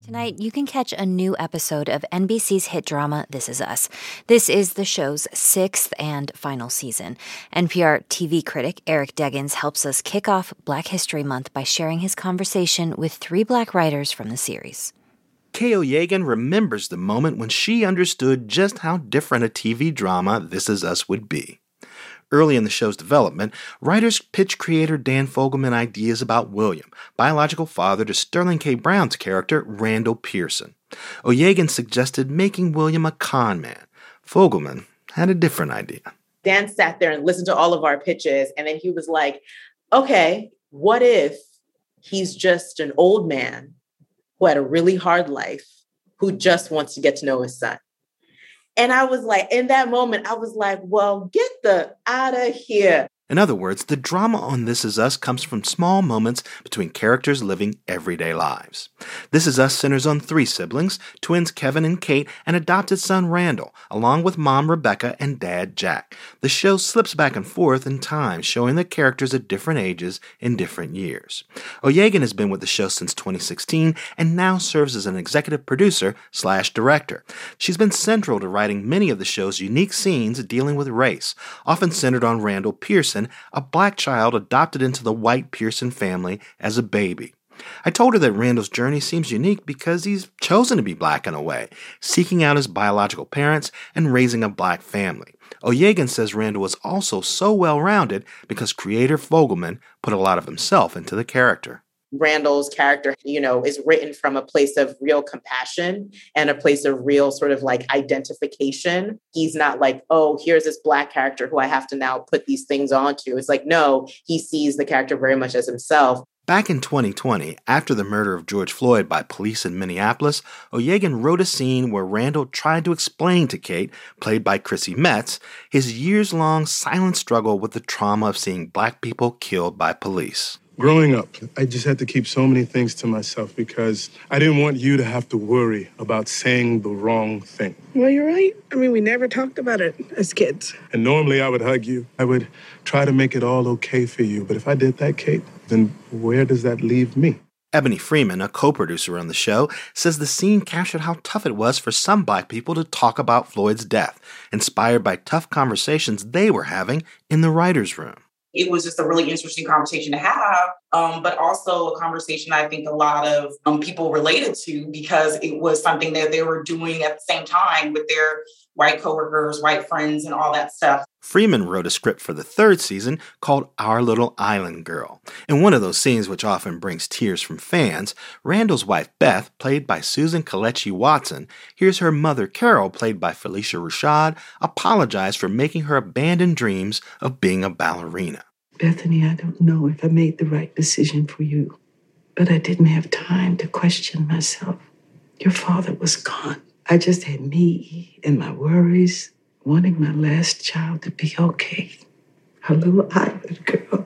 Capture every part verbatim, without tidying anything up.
Tonight, you can catch a new episode of N B C's hit drama, This Is Us. This is the show's sixth and final season. N P R T V critic Eric Deggans helps us kick off Black History Month by sharing his conversation with three Black writers from the series. Kay Yegan remembers the moment when she understood just how different a T V drama This Is Us would be. Early in the show's development, writers pitched creator Dan Fogelman ideas about William, biological father to Sterling K. Brown's character, Randall Pearson. O'Yegan suggested making William a con man. Fogelman had a different idea. Dan sat there and listened to all of our pitches, and then he was like, okay, what if he's just an old man who had a really hard life, who just wants to get to know his son? And I was like, in that moment, I was like, well, get the out of here. In other words, the drama on This Is Us comes from small moments between characters living everyday lives. This Is Us centers on three siblings, twins Kevin and Kate, and adopted son Randall, along with mom Rebecca and dad Jack. The show slips back and forth in time, showing the characters at different ages in different years. O'Yegan has been with the show since twenty sixteen and now serves as an executive producer slash director. She's been central to writing many of the show's unique scenes dealing with race, often centered on Randall Pearson, a Black child adopted into the white Pearson family as a baby. I told her that Randall's journey seems unique because he's chosen to be Black in a way, seeking out his biological parents and raising a Black family. O'Yegan says Randall is also so well-rounded because creator Fogelman put a lot of himself into the character. Randall's character, you know, is written from a place of real compassion and a place of real sort of like identification. He's not like, oh, here's this Black character who I have to now put these things onto. It's like, no, he sees the character very much as himself. Back in twenty twenty, after the murder of George Floyd by police in Minneapolis, O'Yegan wrote a scene where Randall tried to explain to Kate, played by Chrissy Metz, his years-long silent struggle with the trauma of seeing Black people killed by police. Growing up, I just had to keep so many things to myself because I didn't want you to have to worry about saying the wrong thing. Well, you're right. I mean, we never talked about it as kids. And normally I would hug you. I would try to make it all okay for you. But if I did that, Kate, then where does that leave me? Ebony Freeman, a co-producer on the show, says the scene captured how tough it was for some Black people to talk about Floyd's death, inspired by tough conversations they were having in the writer's room. It was just a really interesting conversation to have, um, but also a conversation I think a lot of um, people related to because it was something that they were doing at the same time with their white coworkers, white friends, and all that stuff. Freeman wrote a script for the third season called Our Little Island Girl. In one of those scenes which often brings tears from fans, Randall's wife Beth, played by Susan Kelechi Watson, hears her mother Carol, played by Felicia Rashad, apologize for making her abandon dreams of being a ballerina. Bethany, I don't know if I made the right decision for you, but I didn't have time to question myself. Your father was gone. I just had me and my worries, wanting my last child to be okay. A little island girl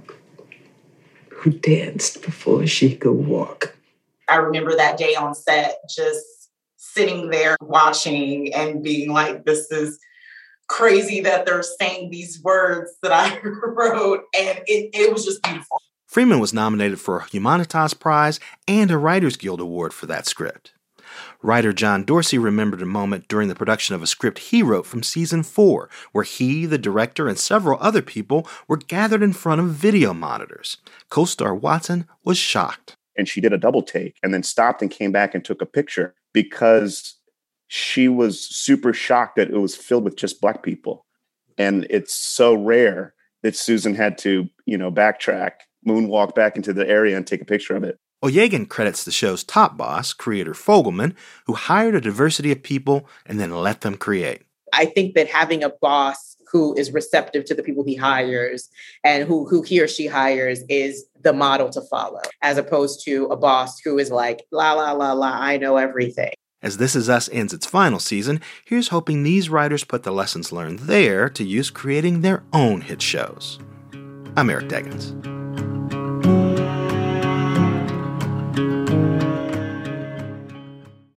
who danced before she could walk. I remember that day on set, just sitting there watching and being like, this is crazy that they're saying these words that I wrote, and it, it was just beautiful. Freeman was nominated for a Humanitas Prize and a Writers Guild Award for that script. Writer John Dorsey remembered a moment during the production of a script he wrote from season four, where he, the director, and several other people were gathered in front of video monitors. Co-star Watson was shocked. And she did a double take and then stopped and came back and took a picture because she was super shocked that it was filled with just Black people. And it's so rare that Susan had to, you know, backtrack, moonwalk back into the area and take a picture of it. O'Yegan credits the show's top boss, creator Fogelman, who hired a diversity of people and then let them create. I think that having a boss who is receptive to the people he hires and who, who he or she hires is the model to follow, as opposed to a boss who is like, la, la, la, la, I know everything. As This Is Us ends its final season, here's hoping these writers put the lessons learned there to use creating their own hit shows. I'm Eric Deggans.